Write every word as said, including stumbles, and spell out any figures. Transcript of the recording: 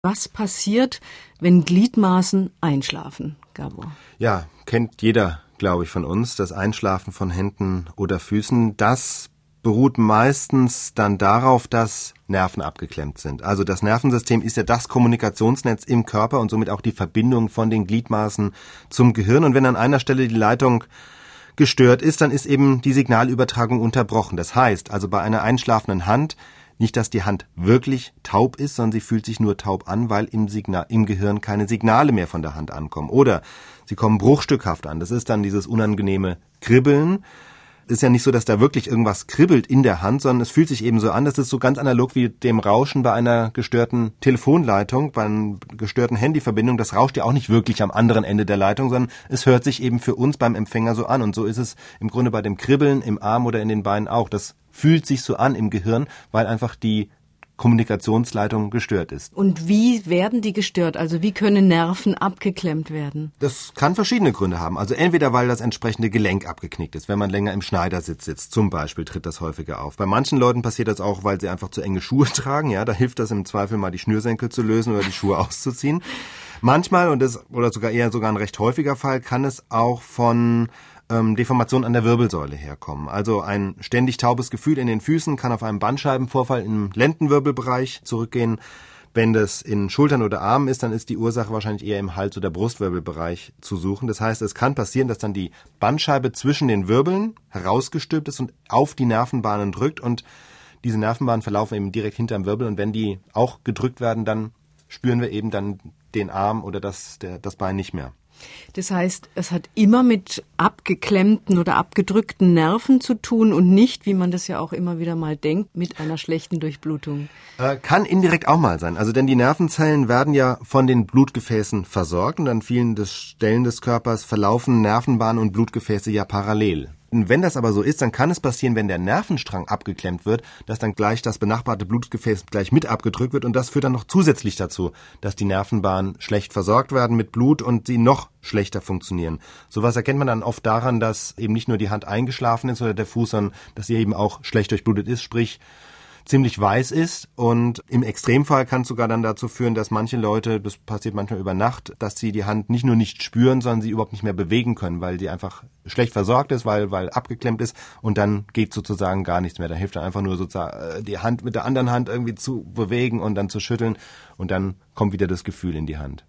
Was passiert, wenn Gliedmaßen einschlafen, Gabor? Ja, kennt jeder, glaube ich, von uns, das Einschlafen von Händen oder Füßen. Das beruht meistens dann darauf, dass Nerven abgeklemmt sind. Also das Nervensystem ist ja das Kommunikationsnetz im Körper und somit auch die Verbindung von den Gliedmaßen zum Gehirn. Und wenn an einer Stelle die Leitung gestört ist, dann ist eben die Signalübertragung unterbrochen. Das heißt, also bei einer einschlafenden Hand, nicht, dass die Hand wirklich taub ist, sondern sie fühlt sich nur taub an, weil im, Signal, im Gehirn keine Signale mehr von der Hand ankommen. Oder sie kommen bruchstückhaft an. Das ist dann dieses unangenehme Kribbeln. Es ist ja nicht so, dass da wirklich irgendwas kribbelt in der Hand, sondern es fühlt sich eben so an, das ist so ganz analog wie dem Rauschen bei einer gestörten Telefonleitung, bei einer gestörten Handyverbindung. Das rauscht ja auch nicht wirklich am anderen Ende der Leitung, sondern es hört sich eben für uns beim Empfänger so an. Und so ist es im Grunde bei dem Kribbeln im Arm oder in den Beinen auch. Das fühlt sich so an im Gehirn, weil einfach die Kommunikationsleitung gestört ist. Und wie werden die gestört? Also wie können Nerven abgeklemmt werden? Das kann verschiedene Gründe haben. Also entweder, weil das entsprechende Gelenk abgeknickt ist. Wenn man länger im Schneidersitz sitzt, zum Beispiel, tritt das häufiger auf. Bei manchen Leuten passiert das auch, weil sie einfach zu enge Schuhe tragen. Ja, da hilft das im Zweifel mal, die Schnürsenkel zu lösen oder die Schuhe auszuziehen. Manchmal, und das, oder sogar eher sogar ein recht häufiger Fall, kann es auch von Deformation an der Wirbelsäule herkommen. Also ein ständig taubes Gefühl in den Füßen kann auf einen Bandscheibenvorfall im Lendenwirbelbereich zurückgehen. Wenn das in Schultern oder Armen ist, dann ist die Ursache wahrscheinlich eher im Hals- oder Brustwirbelbereich zu suchen. Das heißt, es kann passieren, dass dann die Bandscheibe zwischen den Wirbeln herausgestülpt ist und auf die Nervenbahnen drückt und diese Nervenbahnen verlaufen eben direkt hinterm Wirbel und wenn die auch gedrückt werden, dann spüren wir eben dann den Arm oder das, der, das Bein nicht mehr. Das heißt, es hat immer mit abgeklemmten oder abgedrückten Nerven zu tun und nicht, wie man das ja auch immer wieder mal denkt, mit einer schlechten Durchblutung. Äh, kann indirekt auch mal sein. Also denn die Nervenzellen werden ja von den Blutgefäßen versorgt und an vielen des Stellen des Körpers verlaufen Nervenbahnen und Blutgefäße ja parallel. Wenn das aber so ist, dann kann es passieren, wenn der Nervenstrang abgeklemmt wird, dass dann gleich das benachbarte Blutgefäß gleich mit abgedrückt wird und das führt dann noch zusätzlich dazu, dass die Nervenbahnen schlecht versorgt werden mit Blut und sie noch schlechter funktionieren. Sowas erkennt man dann oft daran, dass eben nicht nur die Hand eingeschlafen ist oder der Fuß, sondern dass sie eben auch schlecht durchblutet ist, sprich ziemlich weiß ist und im Extremfall kann es sogar dann dazu führen, dass manche Leute, das passiert manchmal über Nacht, dass sie die Hand nicht nur nicht spüren, sondern sie überhaupt nicht mehr bewegen können, weil sie einfach schlecht versorgt ist, weil weil abgeklemmt ist und dann geht sozusagen gar nichts mehr. Da hilft dann einfach nur sozusagen die Hand mit der anderen Hand irgendwie zu bewegen und dann zu schütteln und dann kommt wieder das Gefühl in die Hand.